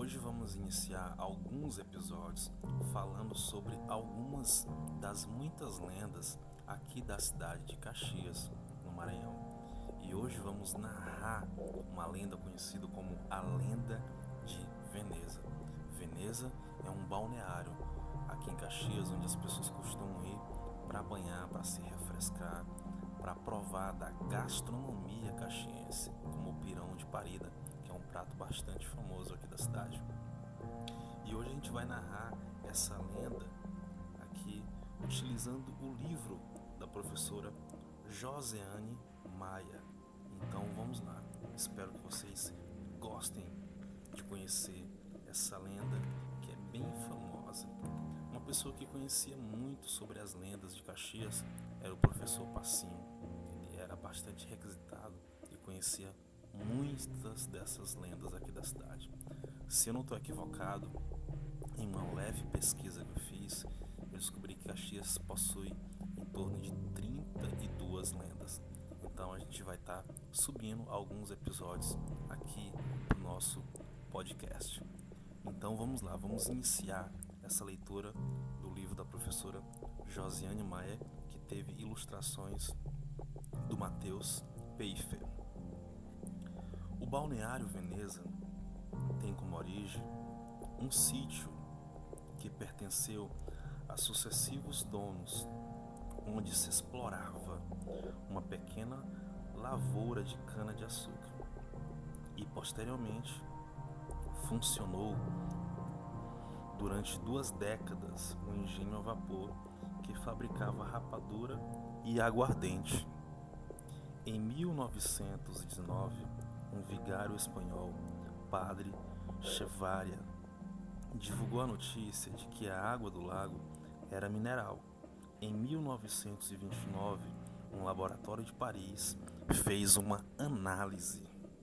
Hoje vamos iniciar alguns episódios falando sobre algumas das muitas lendas aqui da cidade de Caxias, no Maranhão. E hoje vamos narrar uma lenda conhecida como a Lenda de Veneza. Veneza é um balneário aqui em Caxias onde as pessoas costumam ir para banhar, para se refrescar, para provar da gastronomia caxiense, como o pirão de parida, que é um prato bastante famoso aqui da cidade. E hoje a gente vai narrar essa lenda aqui utilizando o livro da professora Josiane Maia. Então vamos lá, espero que vocês gostem de conhecer essa lenda que é bem famosa. Uma pessoa que conhecia muito sobre as lendas de Caxias era o professor Passinho. Ele era bastante requisitado e conhecia muitas dessas lendas aqui da cidade. Se eu não estou equivocado, em uma leve pesquisa que eu fiz, eu descobri que Caxias possui em torno de 32 lendas. Então a gente vai estar subindo alguns episódios aqui no nosso podcast. Então vamos lá, vamos iniciar essa leitura do livro da professora Josiane Maia, que teve ilustrações do Matheus Peifer. O balneário Veneza tem como origem um sítio que pertenceu a sucessivos donos, onde se explorava uma pequena lavoura de cana-de-açúcar e posteriormente funcionou durante 2 décadas um engenho a vapor que fabricava rapadura e aguardente. Em 1919, um vigário espanhol, Padre Chevaria, divulgou a notícia de que a água do lago era mineral. Em 1929, um laboratório de Paris fez uma análise,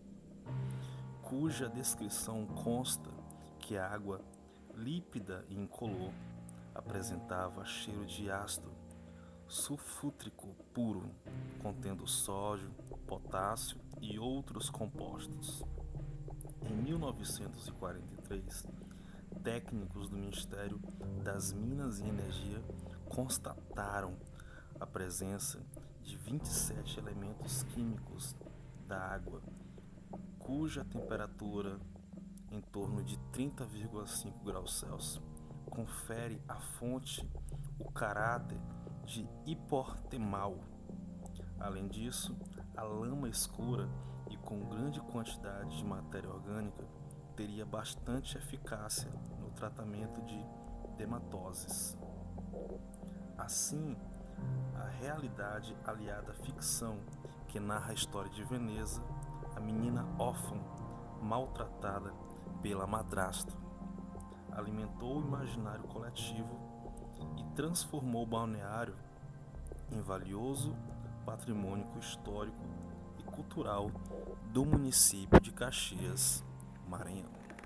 cuja descrição consta que a água límpida e incolor apresentava cheiro de ácido sulfúrico puro, contendo sódio, potássio e outros compostos. Em 1943, técnicos do Ministério das Minas e Energia constataram a presença de 27 elementos químicos da água, cuja temperatura em torno de 30,5 graus Celsius confere à fonte o caráter de hipotermal. Além disso, a lama escura e com grande quantidade de matéria orgânica teria bastante eficácia no tratamento de dermatoses. Assim, a realidade aliada à ficção que narra a história de Veneza, a menina órfã maltratada pela madrasta, alimentou o imaginário coletivo e transformou o balneário em valioso patrimônio histórico e cultural do município de Caxias, Maranhão.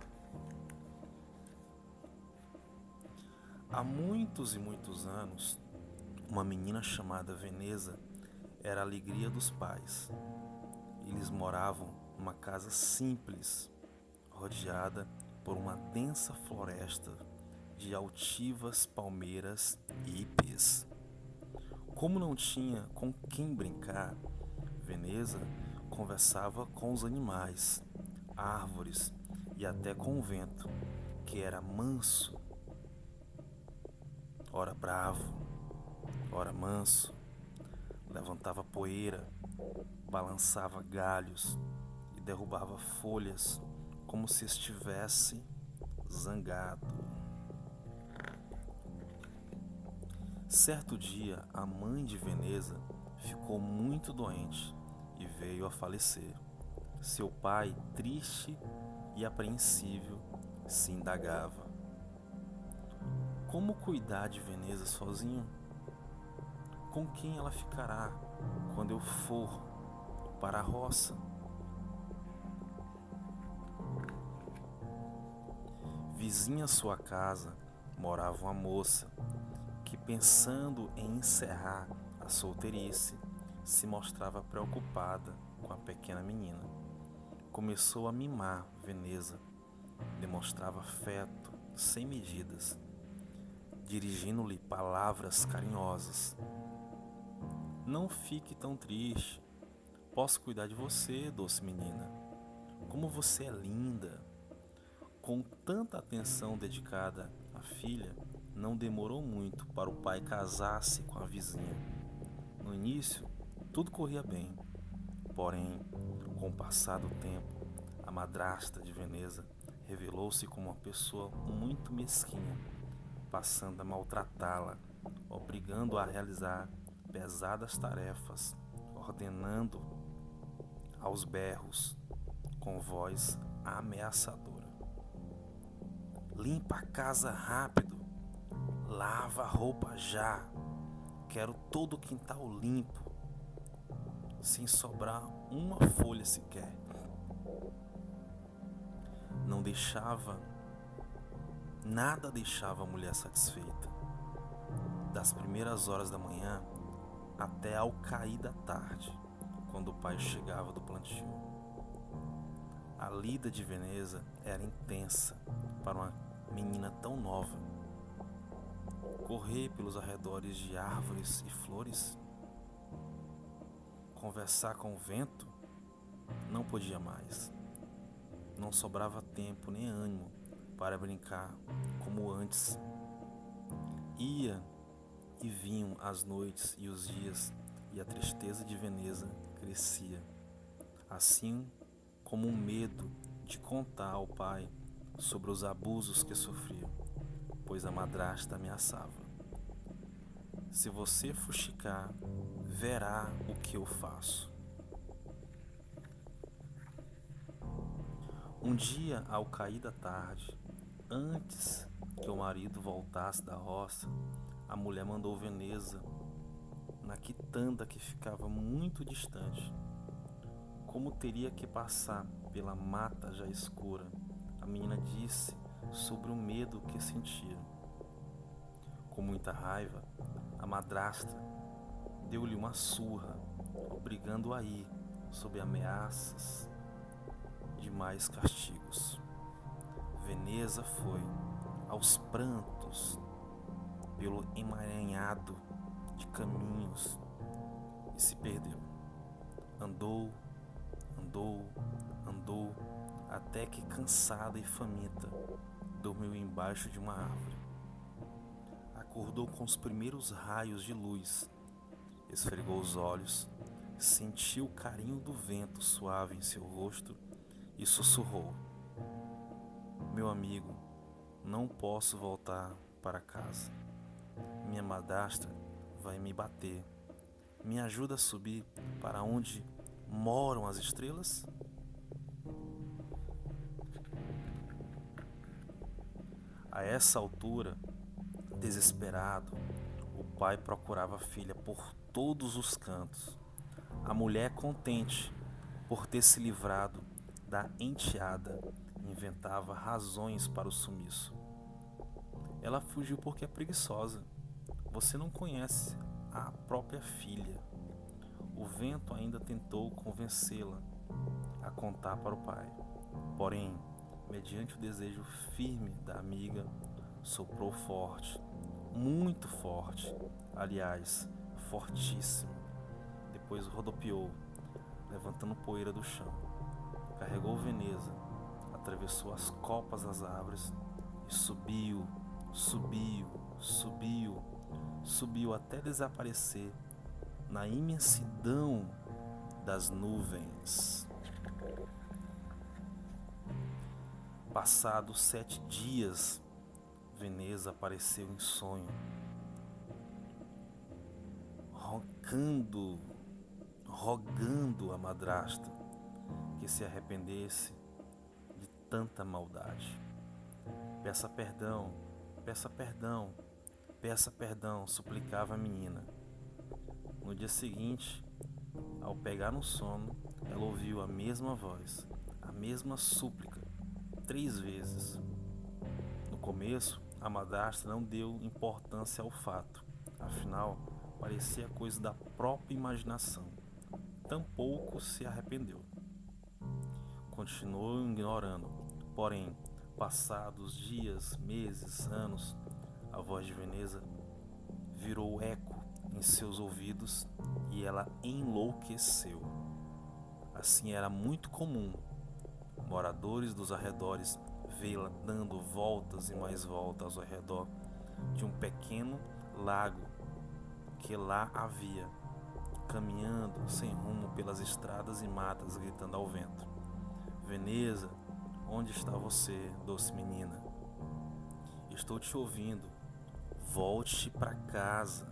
Há muitos e muitos anos, uma menina chamada Veneza era a alegria dos pais. Eles moravam numa casa simples, rodeada por uma densa floresta de altivas palmeiras e ipês. Como não tinha com quem brincar, Veneza conversava com os animais, árvores e até com o vento, que era manso, ora bravo, ora manso, levantava poeira, balançava galhos e derrubava folhas como se estivesse zangado. Certo dia, a mãe de Veneza ficou muito doente e veio a falecer. Seu pai, triste e apreensível, se indagava: como cuidar de Veneza sozinho? Com quem ela ficará quando eu for para a roça? Vizinha à sua casa morava uma moça que, pensando em encerrar a solteirice, se mostrava preocupada com a pequena menina. Começou a mimar Veneza, demonstrava afeto sem medidas, dirigindo-lhe palavras carinhosas. Não fique tão triste. Posso cuidar de você, doce menina. Como você é linda. Com tanta atenção dedicada à filha, não demorou muito para o pai casar-se com a vizinha. No início, tudo corria bem. Porém, com o passar do tempo, a madrasta de Veneza revelou-se como uma pessoa muito mesquinha, passando a maltratá-la, obrigando-a a realizar pesadas tarefas, ordenando aos berros, com voz ameaçadora. Limpa a casa rápido, lava a roupa já, quero todo o quintal limpo, sem sobrar uma folha sequer. Nada deixava a mulher satisfeita, das primeiras horas da manhã até ao cair da tarde, quando o pai chegava do plantio. A lida de Veneza era intensa para uma menina tão nova. Correr pelos arredores de árvores e flores, conversar com o vento, não podia mais. Não sobrava tempo nem ânimo para brincar como antes. Ia e vinham as noites e os dias, e a tristeza de Veneza crescia, assim como um medo de contar ao pai sobre os abusos que sofria, pois a madrasta ameaçava. Se você fuxicar, verá o que eu faço. Um dia, ao cair da tarde, antes que o marido voltasse da roça, a mulher mandou Veneza na quitanda que ficava muito distante. Como teria que passar pela mata já escura, a menina disse sobre o medo que sentia. Com muita raiva, a madrasta deu-lhe uma surra, obrigando-o a ir, sob ameaças de mais castigos. Veneza foi, aos prantos, pelo emaranhado de caminhos e se perdeu. Andou, até que, cansada e faminta, dormiu embaixo de uma árvore. Acordou com os primeiros raios de luz, esfregou os olhos, sentiu o carinho do vento suave em seu rosto e sussurrou: meu amigo, não posso voltar para casa. Minha madrasta vai me bater. Me ajuda a subir para onde moram as estrelas? A essa altura, desesperado, o pai procurava a filha por todos os cantos. A mulher, contente por ter se livrado da enteada, inventava razões para o sumiço. Ela fugiu porque é preguiçosa. Você não conhece a própria filha. O vento ainda tentou convencê-la a contar para o pai. Porém, mediante o desejo firme da amiga, soprou forte, muito forte, aliás, fortíssimo. Depois rodopiou, levantando poeira do chão. Carregou Veneza, atravessou as copas das árvores e subiu até desaparecer na imensidão das nuvens. Passados 7 dias, Veneza apareceu em sonho, rogando a madrasta que se arrependesse de tanta maldade. Peça perdão, peça perdão, peça perdão, suplicava a menina. No dia seguinte, ao pegar no sono, ela ouviu a mesma voz, a mesma súplica, 3 vezes. No começo, a madrasta não deu importância ao fato, afinal, parecia coisa da própria imaginação. Tampouco se arrependeu. Continuou ignorando, porém, Passados dias, meses, anos, a voz de Veneza virou eco em seus ouvidos e ela enlouqueceu. Assim, era muito comum moradores dos arredores vê-la dando voltas e mais voltas ao redor de um pequeno lago que lá havia, caminhando sem rumo pelas estradas e matas, gritando ao vento: Veneza, onde está você, doce menina? Estou te ouvindo. Volte para casa.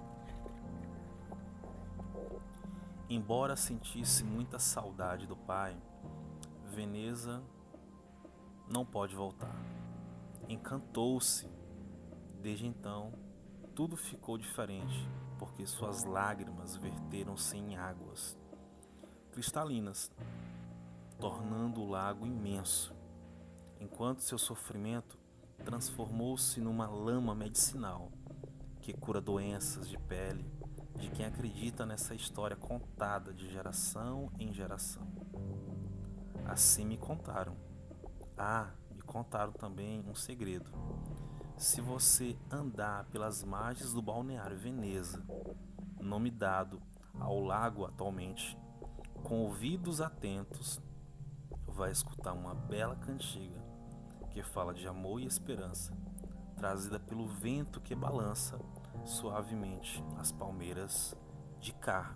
Embora sentisse muita saudade do pai, Veneza não pode voltar. Encantou-se. Desde então, tudo ficou diferente, porque suas lágrimas verteram-se em águas cristalinas, tornando o lago imenso, enquanto seu sofrimento transformou-se numa lama medicinal que cura doenças de pele de quem acredita nessa história contada de geração em geração. Assim me contaram. Me contaram também um segredo. Se você andar pelas margens do balneário Veneza, nome dado ao lago atualmente, com ouvidos atentos, vai escutar uma bela cantiga que fala de amor e esperança, trazida pelo vento que balança suavemente as palmeiras de cá.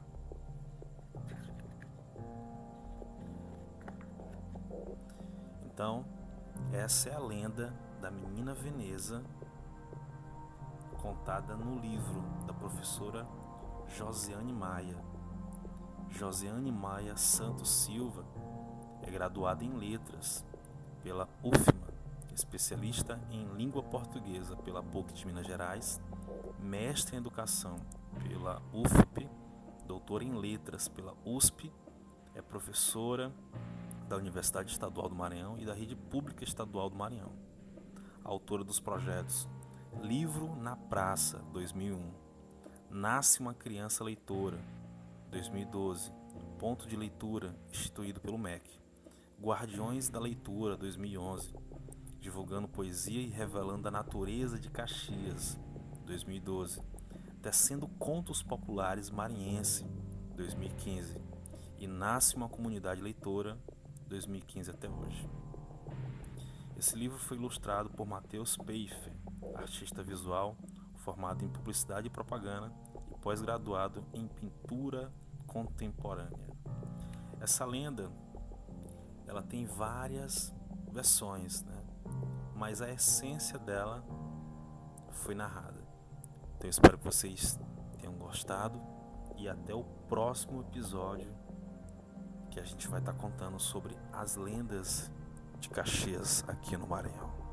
Então, essa é a lenda da menina Veneza, contada no livro da professora Josiane Maia. Josiane Maia Santos Silva é graduada em Letras pela UFMA, especialista em língua portuguesa pela PUC de Minas Gerais, mestre em educação pela UFP, doutora em letras pela USP, é professora da Universidade Estadual do Maranhão e da Rede Pública Estadual do Maranhão, autora dos projetos Livro na Praça, 2001, Nasce uma Criança Leitora, 2012, Ponto de Leitura, instituído pelo MEC, Guardiões da Leitura, 2011, Divulgando Poesia e Revelando a Natureza de Caxias, 2012, Tecendo Contos Populares Maranhense, 2015, e Nasce uma Comunidade Leitora, 2015 até hoje. Esse livro foi ilustrado por Matheus Peifer, artista visual, formado em Publicidade e Propaganda e pós-graduado em Pintura Contemporânea. Essa lenda, ela tem várias versões, né? Mas a essência dela foi narrada. Então eu espero que vocês tenham gostado e até o próximo episódio, que a gente vai estar contando sobre as lendas de Caxias aqui no Maranhão.